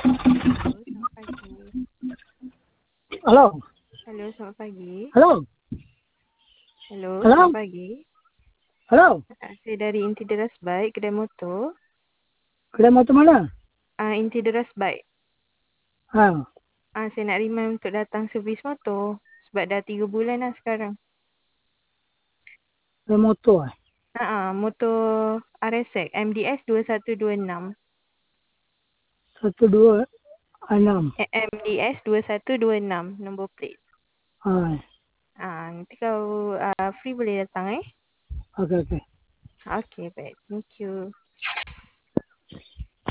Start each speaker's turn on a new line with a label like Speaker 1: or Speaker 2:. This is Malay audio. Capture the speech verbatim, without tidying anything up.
Speaker 1: Halo, selamat pagi.
Speaker 2: Halo.
Speaker 1: Halo, selamat pagi.
Speaker 2: Halo.
Speaker 1: Halo,
Speaker 2: Halo.
Speaker 1: selamat pagi.
Speaker 2: Halo.
Speaker 1: Ah, Saya dari Inti Deras Bike, kedai motor.
Speaker 2: Kedai motor mana?
Speaker 1: Ah, Inti Deras Bike.
Speaker 2: Ha.
Speaker 1: Ah, saya nak remind untuk datang servis motor. Sebab dah tiga bulan dah sekarang.
Speaker 2: Kedai motor eh.
Speaker 1: Ah, ah, motor R S X M D S dua satu dua enam.
Speaker 2: Satu dua enam.
Speaker 1: Eh, M D S dua satu dua enam nombor plate.
Speaker 2: Ha.
Speaker 1: Ah, nanti kalau ah, free boleh datang eh.
Speaker 2: Okey okey.
Speaker 1: Okay, baik. Thank you.